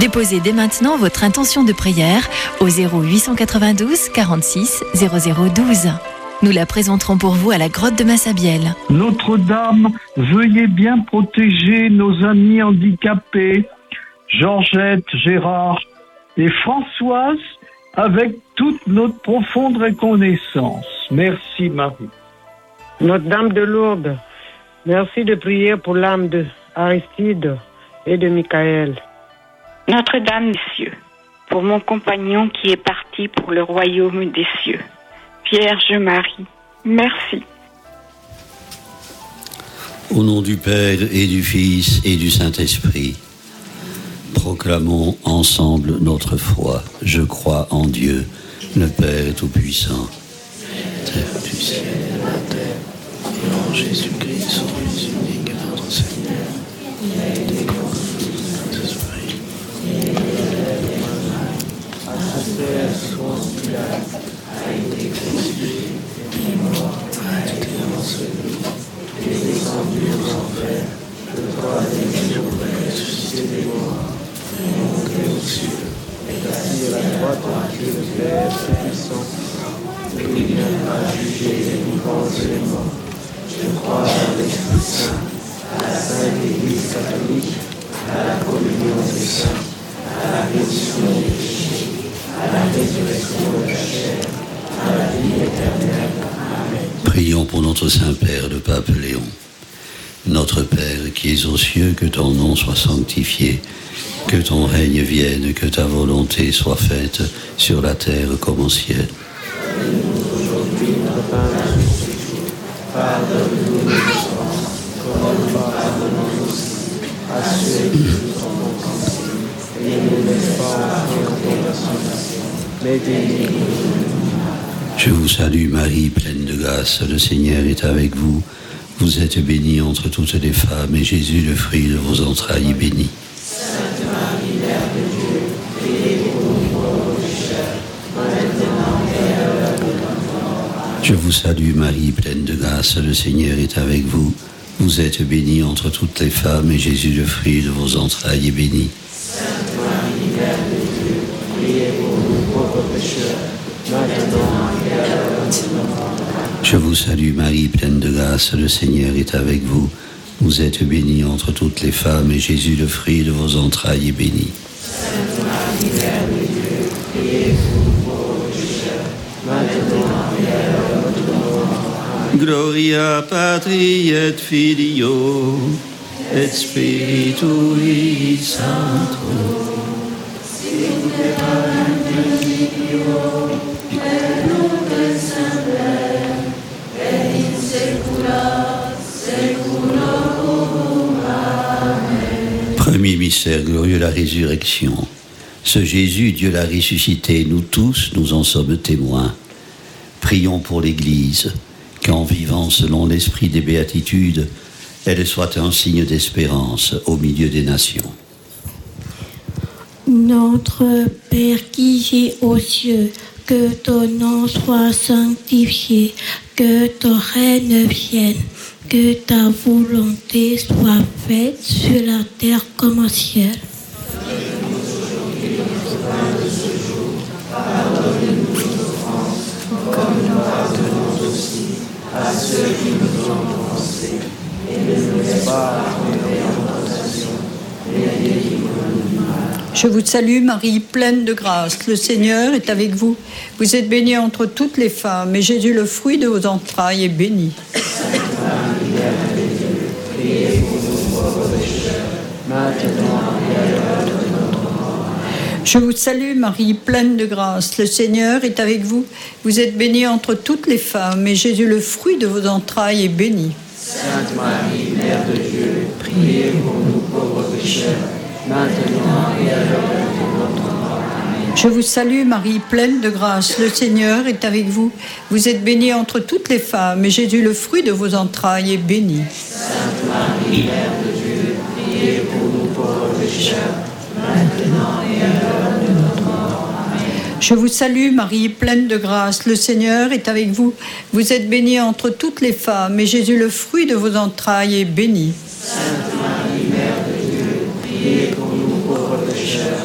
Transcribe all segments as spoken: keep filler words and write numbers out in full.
Déposez dès maintenant votre intention de prière au zéro huit cent quatre-vingt-douze quarante-six zéro zéro douze. Nous la présenterons pour vous à la grotte de Massabielle. Notre-Dame, veuillez bien protéger nos amis handicapés, Georgette, Gérard et Françoise, avec toute notre profonde reconnaissance. Merci Marie. Notre-Dame de Lourdes, merci de prier pour l'âme de Aristide et de Michael. Notre-Dame des cieux, pour mon compagnon qui est parti pour le royaume des cieux. Vierge Marie, merci. Au nom du Père et du Fils et du Saint-Esprit, proclamons ensemble notre foi. Je crois en Dieu, le Père Tout-Puissant, Terre du ciel et de la terre, et en Jésus-Christ, son Fils unique, notre Seigneur, il a été conçu du Saint-Esprit, et il a été crucifié, et mort, a été enseveli, et descendu aux enfers, le troisième jour ressuscité des morts, et monté aux cieux, et assis à la droite de Dieu le Père Tout-Puissant, et il viendra juger les vivants et les morts. Je crois à l'Esprit Saint, à la Sainte Église catholique, à la communion des saints, à la rémission des péchés, à la résurrection de la chair, à la vie éternelle. Amen. Prions pour notre Saint-Père, le Pape Léon. Notre Père qui es aux cieux, que ton nom soit sanctifié, que ton règne vienne, que ta volonté soit faite sur la terre comme au ciel. Donne-nous aujourd'hui notre pain de ce jour. Pardonne-nous nos offenses, comme nous pardonnons aussi à ceux qui nous ont offensés. Et ne nous laisse pas entrer en tentation, mais délivre-nous du mal. Je vous salue Marie, pleine de grâce, le Seigneur est avec vous. Vous êtes bénie entre toutes les femmes, et Jésus, le fruit de vos entrailles, est béni. Sainte Marie, Mère de Dieu, priez pour nous pauvres pécheurs, maintenant et à l'heure de notre mort. Je vous salue Marie, pleine de grâce, le Seigneur est avec vous. Vous êtes bénie entre toutes les femmes, et Jésus, le fruit de vos entrailles, est béni. Sainte Marie, Mère de Dieu, priez pour nous pauvres pécheurs, maintenant et à l'heure de notre mort. Je vous salue Marie, pleine de grâce, le Seigneur est avec vous. Vous êtes bénie entre toutes les femmes, et Jésus, le fruit de vos entrailles, est béni. Sainte Marie, Mère de Dieu, priez pour nous pauvres pécheurs, maintenant et à l'heure de notre mort. Amen. Gloria Patri et Filio et Spiritui Sancto. Premier mystère glorieux, la résurrection. Ce Jésus, Dieu l'a ressuscité, nous tous, nous en sommes témoins. Prions pour l'Église, qu'en vivant selon l'esprit des béatitudes, elle soit un signe d'espérance au milieu des nations. Notre Père qui es aux cieux, que ton nom soit sanctifié, que ton règne vienne, que ta volonté soit faite sur la terre comme au ciel. Donne-nous aujourd'hui notre pain de ce jour. Pardonne-nous nos offenses, comme nous pardonnons aussi à ceux qui nous ont offensés. Et ne nous laisse pas entrer en tentation, mais délivre-nous du mal. Je vous salue Marie, pleine de grâce, le Seigneur est avec vous. Vous êtes bénie entre toutes les femmes, et Jésus, le fruit de vos entrailles, est béni. Sainte Marie, Mère de Dieu, priez pour nous pauvres pécheurs, maintenant et à l'heure de notre mort. Je vous salue Marie, pleine de grâce, le Seigneur est avec vous. Vous êtes bénie entre toutes les femmes, et Jésus, le fruit de vos entrailles, est béni. Sainte Marie, Mère de Dieu, priez pour nous pauvres pécheurs, maintenant et à l'heure de notre mort. Amen. Je vous salue Marie, pleine de grâce, le Seigneur est avec vous. Vous êtes bénie entre toutes les femmes, et Jésus, le fruit de vos entrailles, est béni. Sainte Marie, Mère de Dieu, priez pour nous pauvres pécheurs, maintenant et à l'heure de notre mort. Amen. Je vous salue Marie, pleine de grâce, le Seigneur est avec vous. Vous êtes bénie entre toutes les femmes, et Jésus, le fruit de vos entrailles, est béni. Sainte Marie, Mère de Dieu, priez pour nous pauvres pécheurs,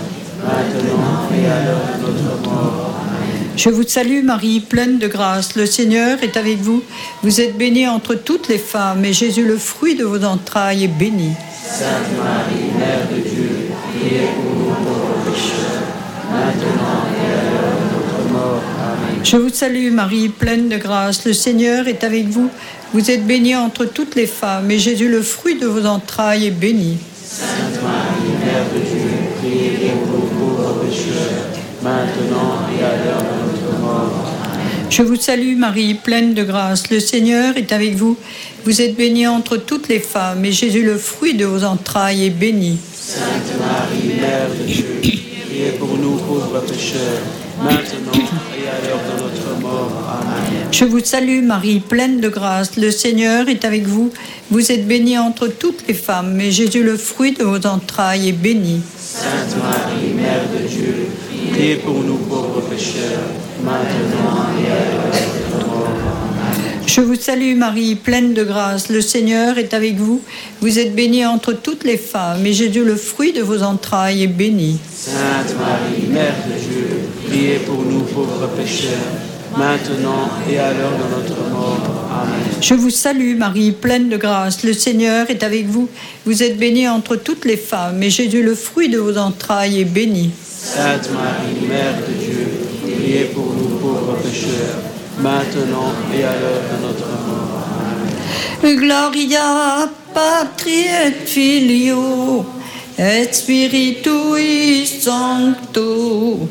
maintenant et à l'heure de notre mort. Je vous salue Marie, pleine de grâce, le Seigneur est avec vous. Vous êtes bénie entre toutes les femmes, et Jésus, le fruit de vos entrailles, est béni. Sainte Marie, Mère de Dieu, priez pour nous pauvres pécheurs, maintenant et à l'heure de notre mort. Amen. Je vous salue Marie, pleine de grâce, le Seigneur est avec vous. Vous êtes bénie entre toutes les femmes, et Jésus, le fruit de vos entrailles, est béni. Sainte Marie, Mère de Dieu, priez pour nous pauvres pécheurs, maintenant et à l'heure de notre mort. Je vous salue Marie, pleine de grâce, le Seigneur est avec vous. Vous êtes bénie entre toutes les femmes, et Jésus, le fruit de vos entrailles, est béni. Sainte Marie, Mère de Dieu, priez pour nous pauvres pécheurs, maintenant et à l'heure de notre mort. Amen. Je vous salue Marie, pleine de grâce, le Seigneur est avec vous. Vous êtes bénie entre toutes les femmes, et Jésus, le fruit de vos entrailles, est béni. Sainte Marie, Mère de Dieu, priez pour nous pauvres pécheurs, maintenant et à l'heure de notre mort. Amen. Je vous salue Marie, pleine de grâce, le Seigneur est avec vous. Vous êtes bénie entre toutes les femmes, et Jésus, le fruit de vos entrailles, est béni. Sainte Marie, Mère de Dieu, priez pour nous pauvres pécheurs, maintenant et à l'heure de notre mort. Amen. Je vous salue Marie, pleine de grâce, le Seigneur est avec vous. Vous êtes bénie entre toutes les femmes, et Jésus, le fruit de vos entrailles, est béni. Sainte Marie, Mère de Dieu, priez pour nous pauvres pécheurs, maintenant et à l'heure de notre mort. Amen. Gloria Patri et Filio et Spiritui Sancto.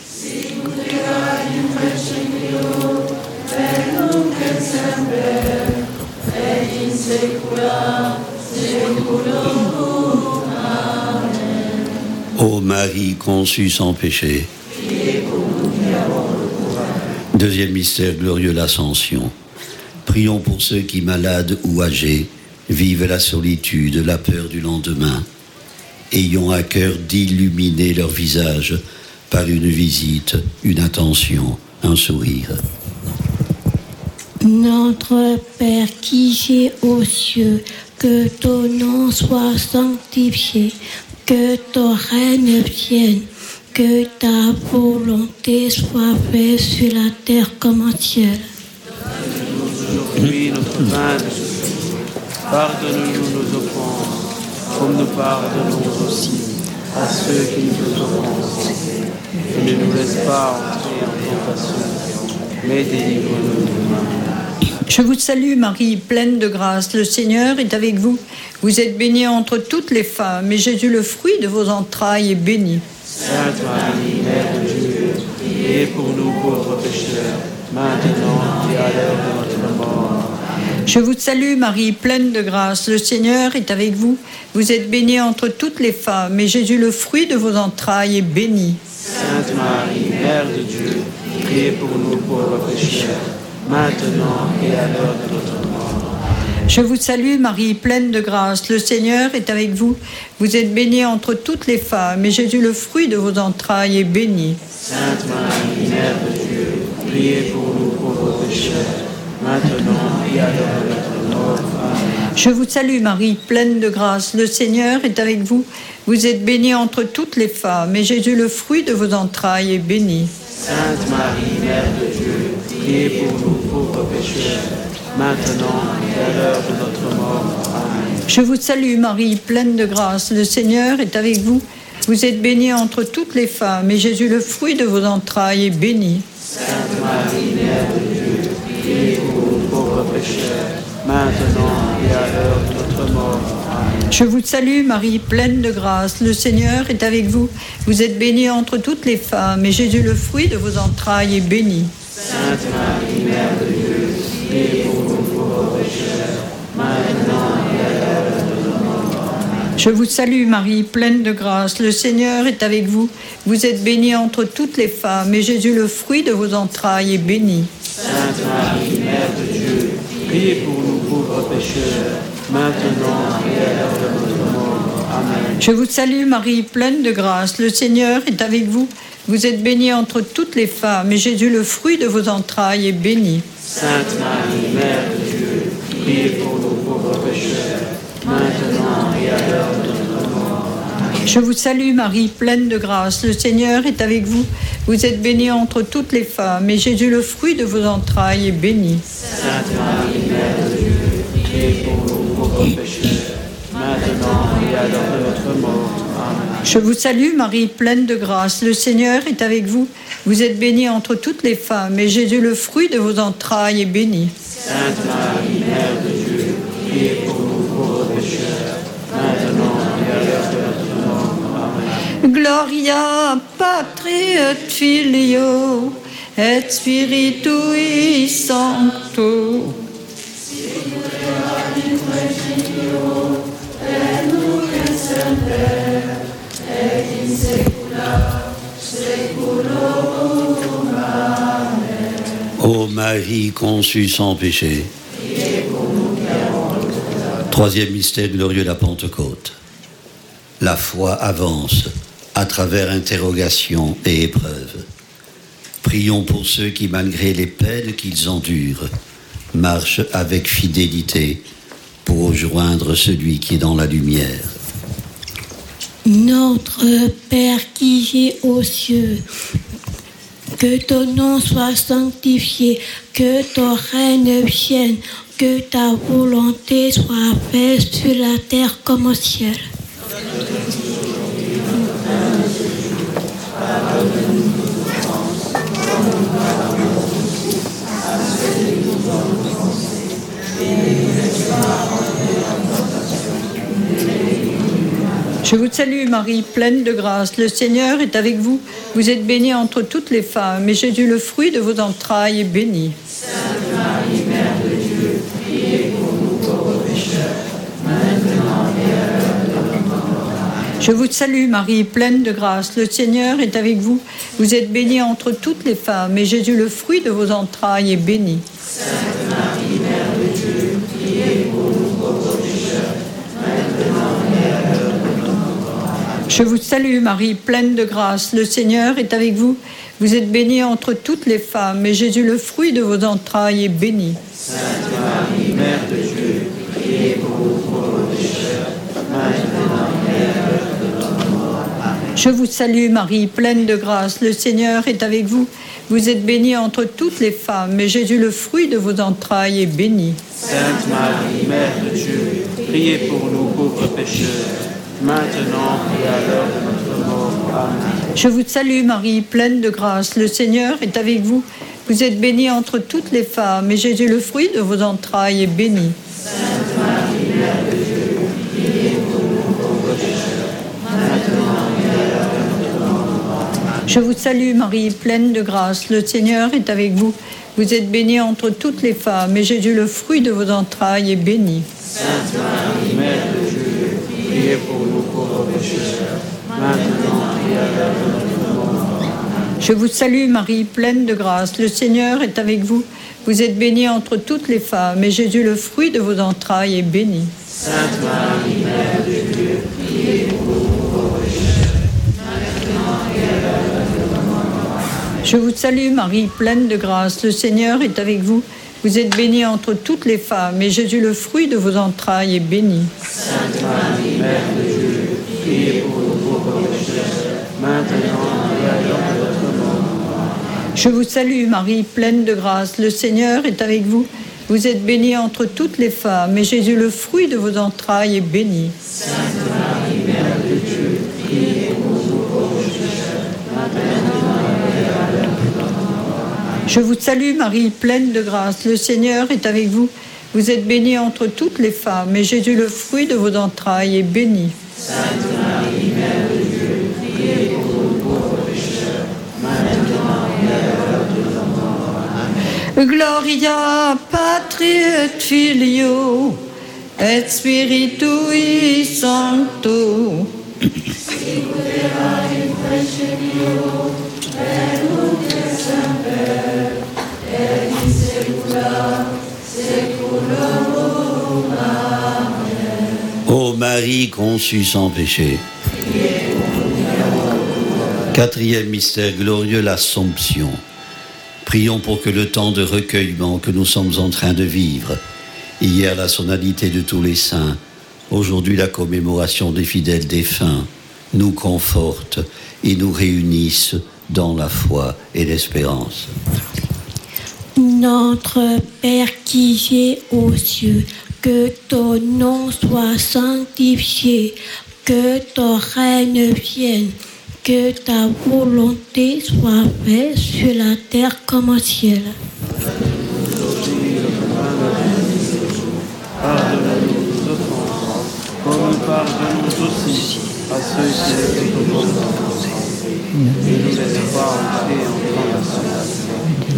Ô Marie conçue sans péché. Deuxième mystère glorieux, l'Ascension. Prions pour ceux qui, malades ou âgés, vivent la solitude, la peur du lendemain. Ayons à cœur d'illuminer leur visage par une visite, une attention, un sourire. Notre Père qui es aux cieux, que ton nom soit sanctifié, que ton règne vienne, que ta volonté soit faite sur la terre comme au ciel. Aujourd'hui notre pain de ce jour. Pardonne-nous nos offenses, comme nous pardonnons aussi à ceux qui nous offensent. Et ne nous laisse pas entrer en tentation, mais délivre-nous du mal. Je vous salue Marie, pleine de grâce, le Seigneur est avec vous. Vous êtes bénie entre toutes les femmes, et Jésus, le fruit de vos entrailles, est béni. Sainte Marie, Mère de Dieu, priez pour nous pauvres pécheurs, maintenant et à l'heure de notre mort. Je vous salue Marie, pleine de grâce, le Seigneur est avec vous. Vous êtes bénie entre toutes les femmes, et Jésus, le fruit de vos entrailles, est béni. Sainte Marie, Mère de Dieu, priez pour nous pauvres pécheurs, maintenant et à l'heure de notre mort. Je vous salue Marie, pleine de grâce, le Seigneur est avec vous. Vous êtes bénie entre toutes les femmes, et Jésus, le fruit de vos entrailles, est béni. Sainte Marie, Mère de Dieu, priez pour nous pauvres pécheurs, maintenant et à l'heure de notre mort. Amen. Je vous salue Marie, pleine de grâce, le Seigneur est avec vous. Vous êtes bénie entre toutes les femmes, et Jésus, le fruit de vos entrailles, est béni. Sainte Marie, Mère de Dieu, priez pour nous pauvres pécheurs, maintenant et à l'heure de notre mort. Amen. Je vous salue Marie, pleine de grâce, le Seigneur est avec vous. Vous êtes bénie entre toutes les femmes, et Jésus, le fruit de vos entrailles, est béni. Sainte Marie, Mère de Dieu, priez pour nous pauvres pécheurs, maintenant et à l'heure de notre mort. Amen. Je vous salue Marie, pleine de grâce, le Seigneur est avec vous. Vous êtes bénie entre toutes les femmes, et Jésus, le fruit de vos entrailles, est béni. Sainte Marie, Mère de Dieu, priez pour nous pauvres pécheurs, maintenant et à l'heure de notre mort. Amen. Je vous salue Marie, pleine de grâce, le Seigneur est avec vous. Vous êtes bénie entre toutes les femmes, et Jésus, le fruit de vos entrailles, est béni. Sainte Marie, Mère de Dieu, priez pour nous pauvres pécheurs, maintenant et à l'heure de notre mort. Amen. Je vous salue Marie, pleine de grâce, le Seigneur est avec vous. Vous êtes bénie entre toutes les femmes, et Jésus, le fruit de vos entrailles, est béni. Sainte Marie, Mère de Dieu, priez pour nous pauvres pécheurs, maintenant et à l'heure de notre mort. Amen. Je vous salue Marie, pleine de grâce, le Seigneur est avec vous. Vous êtes bénie entre toutes les femmes, et Jésus, le fruit de vos entrailles, est béni. Sainte Marie, Mère de Dieu, priez pour nous pauvres pécheurs, maintenant et à l'heure de notre mort. Amen. Je vous salue Marie, pleine de grâce, le Seigneur est avec vous. Vous êtes bénie entre toutes les femmes, et Jésus, le fruit de vos entrailles, est béni. Sainte Marie, Mère de Dieu, priez pour nous pauvres pécheurs, maintenant et à l'heure de notre mort. Amen. Gloria Patri et Filio et Spiritui Sancto. Ô Marie conçue sans péché. Troisième mystère glorieux de la Pentecôte. La foi avance à travers interrogations et épreuves. Prions pour ceux qui, malgré les peines qu'ils endurent, marchent avec fidélité pour rejoindre celui qui est dans la lumière. Notre Père qui es aux cieux, que ton nom soit sanctifié, que ton règne vienne, que ta volonté soit faite sur la terre comme au ciel. Je vous salue Marie, pleine de grâce, le Seigneur est avec vous. Vous êtes bénie entre toutes les femmes, et Jésus, le fruit de vos entrailles, est béni. Sainte Marie, Mère de Dieu, priez pour nous pauvres pécheurs, maintenant et à l'heure de notre mort. Amen. Je vous salue Marie, pleine de grâce, le Seigneur est avec vous. Vous êtes bénie entre toutes les femmes, et Jésus, le fruit de vos entrailles, est béni. Sainte Marie, Mère de Dieu, priez pour nous pauvres pécheurs, maintenant et à l'heure de notre mort. Amen. Je vous salue Marie, pleine de grâce, le Seigneur est avec vous. Vous êtes bénie entre toutes les femmes, et Jésus, le fruit de vos entrailles, est béni. Sainte Marie, Mère de Dieu, priez pour nous pauvres pécheurs, maintenant et à l'heure de notre mort. Amen. Je vous salue Marie, pleine de grâce, le Seigneur est avec vous. Vous êtes bénie entre toutes les femmes, et Jésus, le fruit de vos entrailles, est béni. Sainte Marie, Mère de Dieu, priez pour nous pauvres pécheurs, maintenant et à l'heure de notre mort. Amen. Je vous salue Marie, pleine de grâce, le Seigneur est avec vous. Vous êtes bénie entre toutes les femmes, et Jésus, le fruit de vos entrailles, est béni. Sainte Marie, Mère de Dieu, priez pour nous pauvres pécheurs, maintenant et à l'heure de notre mort. Amen. Je vous salue Marie, pleine de grâce, le Seigneur est avec vous. Vous êtes bénie entre toutes les femmes, et Jésus, le fruit de vos entrailles, est béni. Sainte Marie, Mère de Dieu, priez pour nous pauvres pécheurs, maintenant et à l'heure de notre mort. Amen. Je vous salue Marie, pleine de grâce, le Seigneur est avec vous. Vous êtes bénie entre toutes les femmes, et Jésus, le fruit de vos entrailles, est béni. Sainte Marie, Mère de Dieu, priez pour nous pauvres pécheurs, maintenant et à l'heure de notre mort. Amen. Je vous salue Marie, pleine de grâce, le Seigneur est avec vous. Vous êtes bénie entre toutes les femmes, et Jésus, le fruit de vos entrailles, est béni. Sainte Marie, Mère de Dieu, priez pour nous pauvres pécheurs, maintenant et à l'heure de notre mort. Amen. Je vous salue Marie, pleine de grâce, le Seigneur est avec vous. Vous êtes bénie entre toutes les femmes, et Jésus, le fruit de vos entrailles, est béni. Sainte Marie, Mère de Dieu, priez pour nous pauvres pécheurs, maintenant et à l'heure de notre mort. Amen. Je vous salue Marie, pleine de grâce, le Seigneur est avec vous. Vous êtes bénie entre toutes les femmes, et Jésus, le fruit de vos entrailles, est béni. Sainte Marie, Mère de Dieu, priez pour nous pauvres pécheurs, maintenant et à l'heure de notre mort. Amen. Gloria Patri et Filio et Spiritui Sancto. Ô Marie conçue sans péché. Quatrième mystère glorieux, l'Assomption. Prions pour que le temps de recueillement que nous sommes en train de vivre, hier la solennité de tous les saints, aujourd'hui la commémoration des fidèles défunts, nous conforte et nous réunisse dans la foi et l'espérance. Notre Père qui es aux cieux, que ton nom soit sanctifié, que ton règne vienne, que ta volonté soit faite sur la terre comme au ciel. Pardonne-nous nos offenses, comme nous pardonnons aussi à ceux qui nous ont offensés. Ne nous laisse pas entrer en tentation.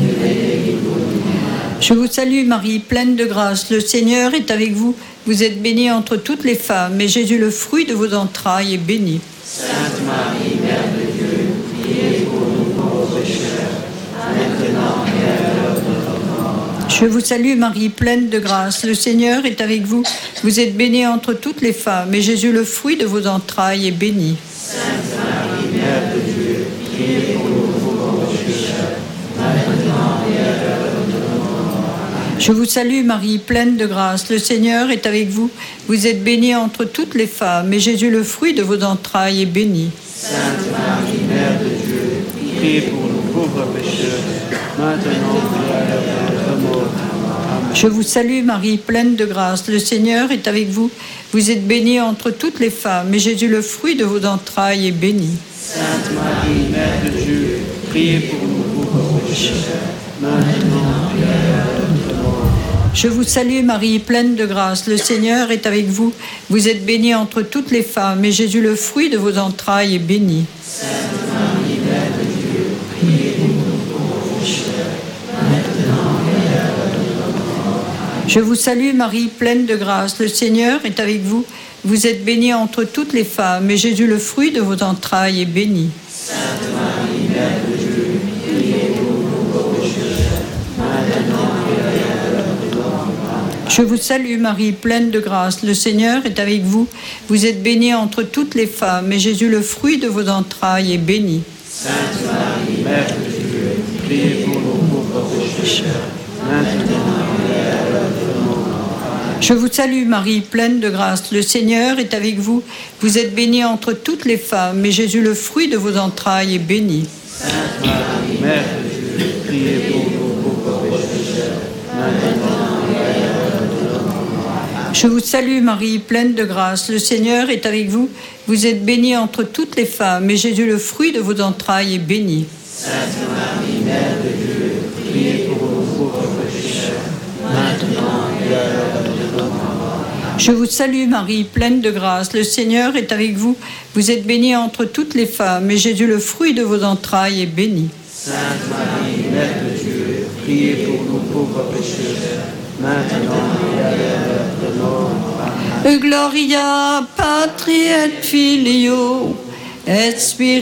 Je vous salue Marie, pleine de grâce, le Seigneur est avec vous. Vous êtes bénie entre toutes les femmes, et Jésus, le fruit de vos entrailles, est béni. Sainte Marie, Mère de Dieu, priez pour nous pauvres pécheurs, maintenant et à l'heure de notre mort. Je vous salue Marie, pleine de grâce, le Seigneur est avec vous. Vous êtes bénie entre toutes les femmes, et Jésus, le fruit de vos entrailles, est béni. Sainte Marie, Mère de Dieu, priez pour nous pauvres pécheurs, maintenant et à l'heure de notre mort. Je vous salue Marie, pleine de grâce, le Seigneur est avec vous. Vous êtes bénie entre toutes les femmes, et Jésus, le fruit de vos entrailles, est béni. Sainte Marie, Mère de Dieu, priez pour nous pauvres pécheurs, maintenant et à l'heure de notre mort. Amen. Je vous salue Marie, pleine de grâce, le Seigneur est avec vous. Vous êtes bénie entre toutes les femmes, et Jésus, le fruit de vos entrailles, est béni. Sainte Marie, Mère de Dieu, priez pour nous pauvres pécheurs, maintenant et à l'heure de notre mort. Je vous salue Marie, pleine de grâce, le Seigneur est avec vous. Vous êtes bénie entre toutes les femmes, et Jésus, le fruit de vos entrailles, est béni. Sainte Marie, Mère de Dieu, priez pour nous pauvres pécheurs, maintenant et à l'heure de notre mort. Je vous salue Marie, pleine de grâce, le Seigneur est avec vous. Vous êtes bénie entre toutes les femmes, et Jésus, le fruit de vos entrailles, est béni. Sainte Marie, Mère de Dieu, priez pour nous pauvres pécheurs, maintenant et à l'heure de notre mort. Je vous salue Marie, pleine de grâce, le Seigneur est avec vous. Vous êtes bénie entre toutes les femmes, et Jésus, le fruit de vos entrailles, est béni. Sainte Marie, Mère de Dieu, priez pour nous pauvres pécheurs, maintenant et à l'heure de notre mort. Je vous salue Marie, pleine de grâce, le Seigneur est avec vous. Vous êtes bénie entre toutes les femmes, et Jésus, le fruit de vos entrailles, est béni. Sainte Marie, Mère de Dieu, priez pour nous pauvres pécheurs, maintenant et à l'heure de notre mort. Je vous salue Marie, pleine de grâce, le Seigneur est avec vous. Vous êtes bénie entre toutes les femmes, et Jésus, le fruit de vos entrailles, est béni. Sainte Marie, Mère de Dieu, priez pour nous pauvres pécheurs, maintenant et à l'heure de notre mort. Je vous salue Marie, pleine de grâce, le Seigneur est avec vous. Vous êtes bénie entre toutes les femmes, et Jésus, le fruit de vos entrailles, est béni. Sainte Marie, Mère de Dieu, priez pour nous pauvres pécheurs, maintenant et à l'heure de notre mort. Amen. Gloria Patri et Filio et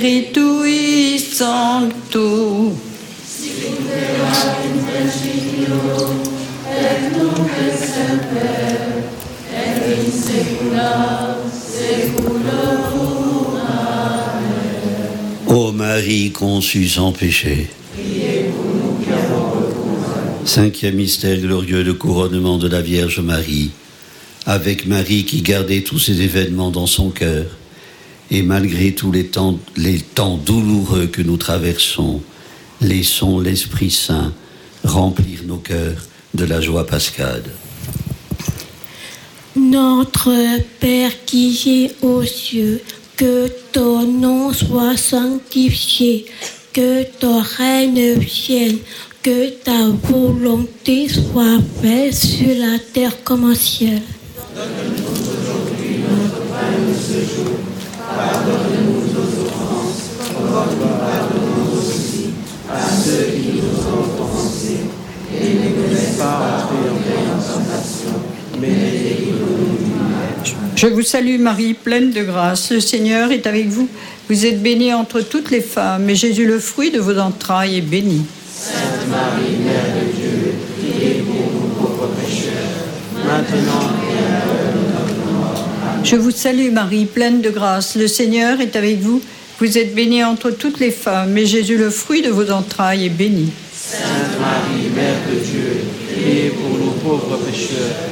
Spiritui Sancto. Ô Marie conçue sans péché. Cinquième mystère glorieux, le couronnement de la Vierge Marie. Avec Marie qui gardait tous ces événements dans son cœur, et malgré tous les temps, les temps douloureux que nous traversons, laissons l'Esprit Saint remplir nos cœurs de la joie pascale. Notre Père qui es aux cieux, que ton nom soit sanctifié, que ton règne vienne, que ta volonté soit faite sur la terre comme au ciel. Donne-nous aujourd'hui notre pain de ce jour. Pardonne-nous nos offenses, comme nous pardonnons aussi à ceux qui nous ont offensés. Et ne nous laisse pas entrer en tentation, mais délivre-nous du mal. Je vous salue Marie, pleine de grâce, le Seigneur est avec vous. Vous êtes bénie entre toutes les femmes, et Jésus, le fruit de vos entrailles, est béni. Sainte Marie, Mère de Dieu, priez pour nous pauvres pécheurs, maintenant et à l'heure de notre mort. Amen. Je vous salue Marie, pleine de grâce, le Seigneur est avec vous. Vous êtes bénie entre toutes les femmes, et Jésus, le fruit de vos entrailles, est béni. Sainte Marie, Mère de Dieu, priez pour nous pauvres pécheurs,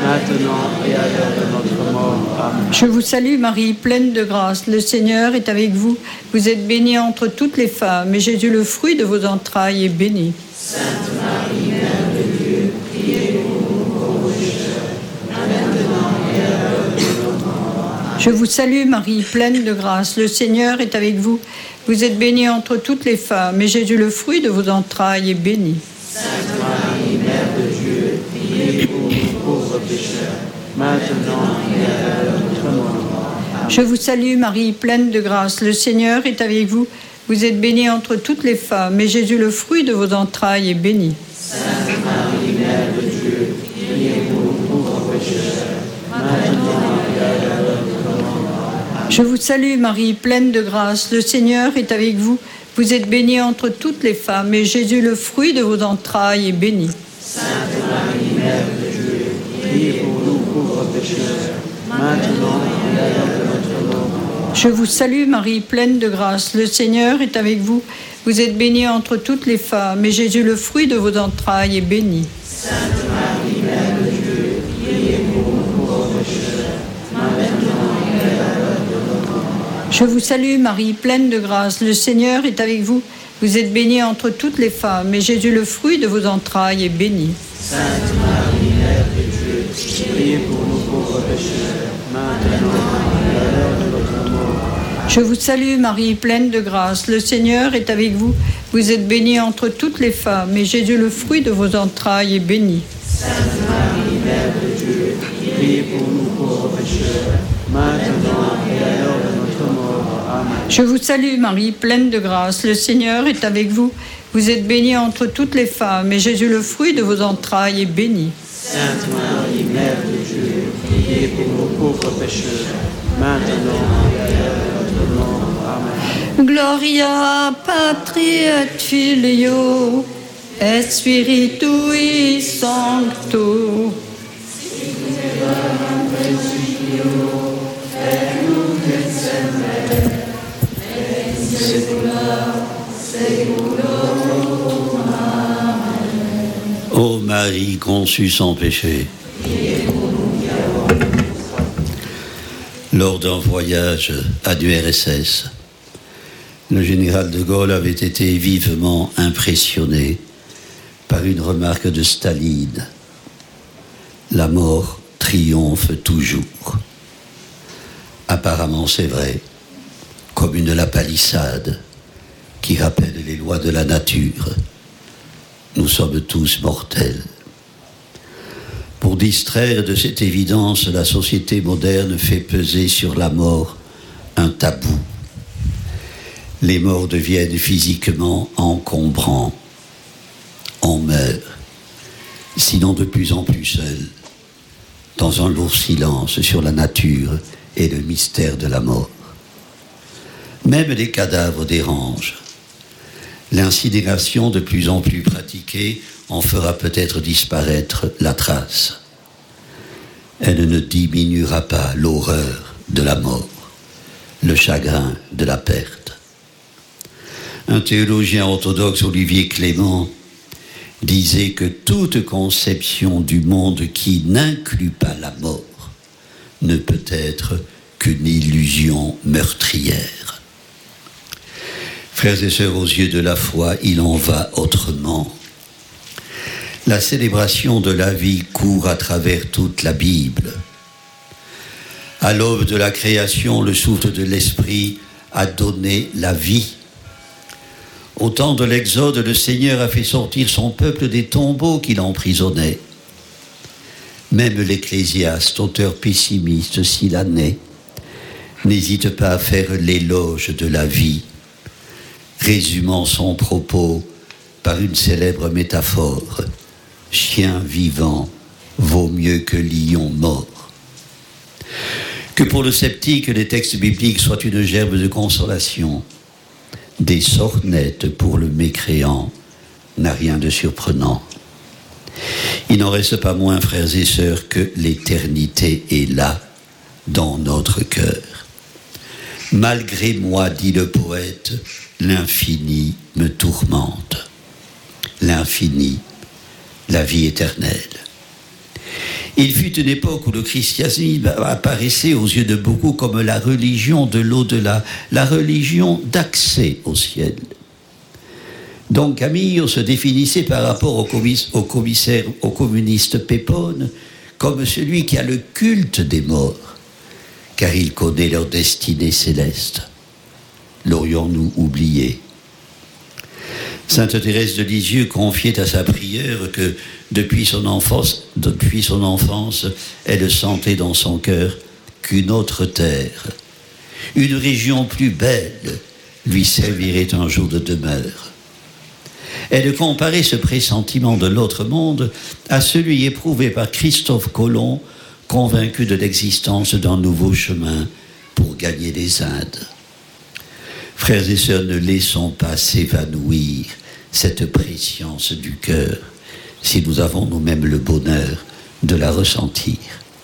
maintenant et à l'heure de notre mort. Amen. Je vous salue Marie, pleine de grâce, le Seigneur est avec vous. Vous êtes bénie entre toutes les femmes, et Jésus, le fruit de vos entrailles, est béni. Sainte Marie, Mère de Dieu, priez pour nous pauvres pécheurs, maintenant et à l'heure de notre mort. Amen. Je vous salue Marie, pleine de grâce, le Seigneur est avec vous. Vous êtes bénie entre toutes les femmes, et Jésus, le fruit de vos entrailles, est béni. Sainte Marie, Mère de Dieu, priez pour nous pauvres pécheurs, maintenant et à l'heure de notre mort. Amen. Je vous salue Marie, pleine de grâce, le Seigneur est avec vous. Vous êtes bénie entre toutes les femmes, et Jésus, le fruit de vos entrailles, est béni. Sainte Marie, Mère de Dieu, priez pour nous pauvres pécheurs, maintenant et à l'heure de notre mort. Amen. Je vous salue Marie, pleine de grâce, le Seigneur est avec vous. Vous êtes bénie entre toutes les femmes, et Jésus, le fruit de vos entrailles, est béni. Sainte Marie, Mère de Dieu, priez pour nous pauvres pécheurs, maintenant et à l'heure de notre mort. Je vous salue Marie, pleine de grâce, le Seigneur est avec vous. Vous êtes bénie entre toutes les femmes, et Jésus, le fruit de vos entrailles, est béni. Sainte Marie, Mère de Dieu, priez pour nous pauvres pécheurs, maintenant et à l'heure de notre mort. Je vous salue Marie, pleine de grâce, le Seigneur est avec vous. Vous êtes bénie entre toutes les femmes, et Jésus, le fruit de vos entrailles, est béni. Sainte Marie, Mère de Dieu, priez pour nous pauvres pécheurs, maintenant et à l'heure de notre mort. Je vous salue Marie, pleine de grâce, le Seigneur est avec vous. Vous êtes bénie entre toutes les femmes, et Jésus, le fruit de vos entrailles, est béni. Sainte Marie, Mère de Dieu, priez pour nous pauvres pécheurs, maintenant et à l'heure de notre mort. Amen. Je vous salue Marie, pleine de grâce, le Seigneur est avec vous. Vous êtes bénie entre toutes les femmes, et Jésus, le fruit de vos entrailles, est béni. Sainte Marie, Mère de Dieu, priez pour nous pauvres pécheurs, maintenant et à l'heure de notre mort. Amen. Gloria Patri et Filio et Spiritui Sancto. Ô Marie conçue sans péché, lors d'un voyage à l'U R S S, le général de Gaulle avait été vivement impressionné par une remarque de Staline. La mort triomphe toujours. Apparemment, c'est vrai, comme une lapalissade qui rappelle les lois de la nature. Nous sommes tous mortels. Pour distraire de cette évidence, la société moderne fait peser sur la mort un tabou. Les morts deviennent physiquement encombrants. On meurt, sinon de plus en plus seul, dans un lourd silence sur la nature et le mystère de la mort. Même les cadavres dérangent. L'incinération de plus en plus pratiquée en fera peut-être disparaître la trace. Elle ne diminuera pas l'horreur de la mort, le chagrin de la perte. Un théologien orthodoxe, Olivier Clément, disait que toute conception du monde qui n'inclut pas la mort ne peut être qu'une illusion meurtrière. Frères et sœurs, aux yeux de la foi, il en va autrement. La célébration de la vie court à travers toute la Bible. À l'aube de la création, le souffle de l'Esprit a donné la vie. Au temps de l'Exode, le Seigneur a fait sortir son peuple des tombeaux qu'il emprisonnait. Même l'Ecclésiaste, auteur pessimiste s'il en est, n'hésite pas à faire l'éloge de la vie, résumant son propos par une célèbre métaphore. Chien vivant vaut mieux que lion mort. Que pour le sceptique, les textes bibliques soient une gerbe de consolation. Des sornettes pour le mécréant n'a rien de surprenant. Il n'en reste pas moins, frères et sœurs, que l'éternité est là, dans notre cœur. Malgré moi, dit le poète, l'infini me tourmente. L'infini, la vie éternelle. Il fut une époque où le christianisme apparaissait aux yeux de beaucoup comme la religion de l'au-delà, la religion d'accès au ciel. Donc Camillo se définissait par rapport au, commis, au commissaire, au communiste Pépone, comme celui qui a le culte des morts, car il connaît leur destinée céleste. L'aurions-nous oublié ? Sainte Thérèse de Lisieux confiait à sa prière que depuis son enfance, depuis son enfance, elle sentait dans son cœur qu'une autre terre, une région plus belle, lui servirait un jour de demeure. Elle comparait ce pressentiment de l'autre monde à celui éprouvé par Christophe Colomb, convaincu de l'existence d'un nouveau chemin pour gagner les Indes. Frères et sœurs, ne laissons pas s'évanouir cette préscience du cœur, si nous avons nous-mêmes le bonheur de la ressentir.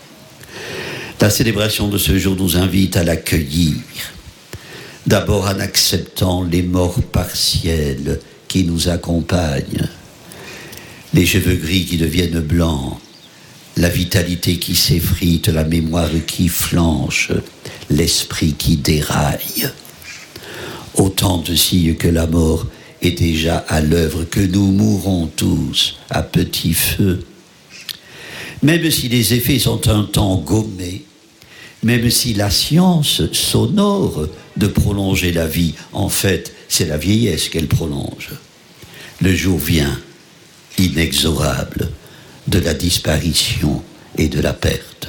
La célébration de ce jour nous invite à l'accueillir, d'abord en acceptant les morts partielles qui nous accompagnent, les cheveux gris qui deviennent blancs, la vitalité qui s'effrite, la mémoire qui flanche, l'esprit qui déraille. Autant de signes que la mort est déjà à l'œuvre, que nous mourrons tous à petit feu. Même si les effets sont un temps gommés, même si la science s'honore de prolonger la vie, en fait, c'est la vieillesse qu'elle prolonge. Le jour vient, inexorable, de la disparition et de la perte.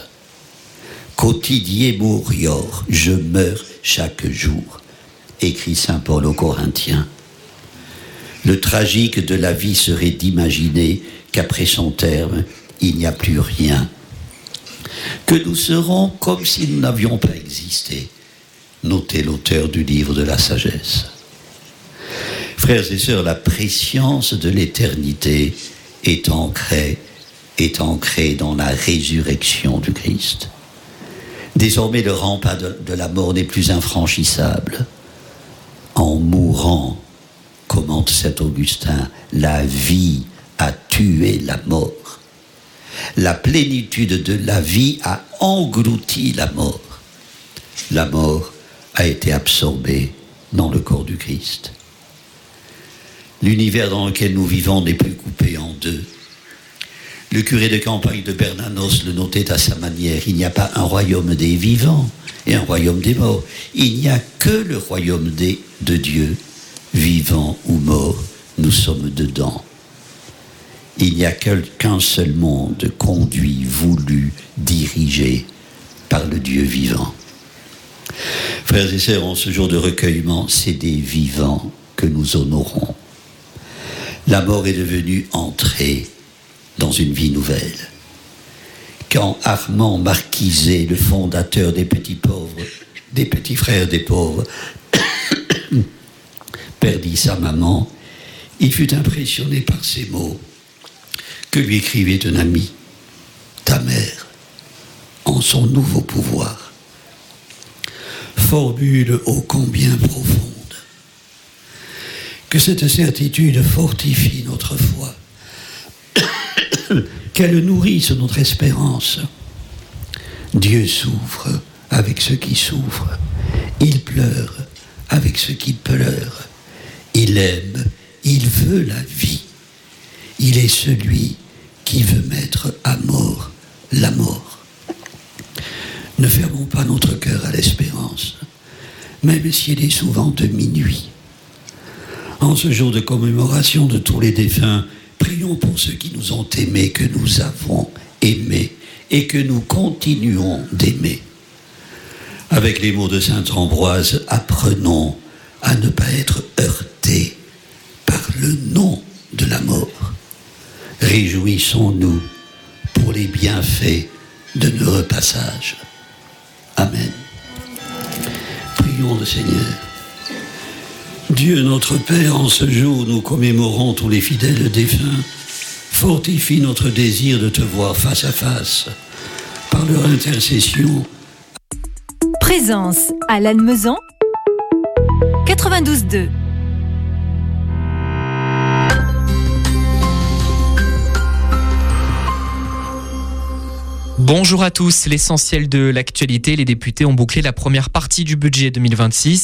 Quotidie morior, je meurs chaque jour, écrit saint Paul aux Corinthiens. Le tragique de la vie serait d'imaginer qu'après son terme, il n'y a plus rien. Que nous serons comme si nous n'avions pas existé. Notez l'auteur du livre de la sagesse. Frères et sœurs, la préscience de l'éternité est ancrée, est ancrée dans la résurrection du Christ. Désormais, le rempart de, de la mort n'est plus infranchissable. En mourant, commente saint Augustin, la vie a tué la mort. La plénitude de la vie a englouti la mort. La mort a été absorbée dans le corps du Christ. L'univers dans lequel nous vivons n'est plus coupé en deux. Le curé de campagne de Bernanos le notait à sa manière. Il n'y a pas un royaume des vivants et un royaume des morts. Il n'y a que le royaume des, de Dieu. Vivants ou morts, nous sommes dedans. Il n'y a qu'un seul monde conduit, voulu, dirigé par le Dieu vivant. Frères et sœurs, en ce jour de recueillement, c'est des vivants que nous honorons. La mort est devenue entrée dans une vie nouvelle. Quand Armand Marquiset, le fondateur des petits pauvres, des petits frères des pauvres, perdit sa maman, il fut impressionné par ces mots que lui écrivait un ami. Ta mère, en son nouveau pouvoir, formule ô combien profonde, que cette certitude fortifie notre foi, qu'elle nourrisse notre espérance. Dieu souffre avec ceux qui souffrent, il pleure avec ceux qui pleurent, il aime, il veut la vie, il est celui qui veut mettre à mort la mort. Ne fermons pas notre cœur à l'espérance, même si elle est souvent de minuit. En ce jour de commémoration de tous les défunts, prions pour ceux qui nous ont aimés, que nous avons aimés et que nous continuons d'aimer. Avec les mots de saint Ambroise, apprenons à ne pas être heurtés par le nom de la mort. Réjouissons-nous pour les bienfaits de nos repassages. Amen. Prions le Seigneur. Dieu notre Père, en ce jour nous commémorons tous les fidèles défunts. Fortifie notre désir de te voir face à face. Par leur intercession. Présence à Lannemezan quatre-vingt-douze deux. Bonjour à tous, l'essentiel de l'actualité, les députés ont bouclé la première partie du budget deux mille vingt-six.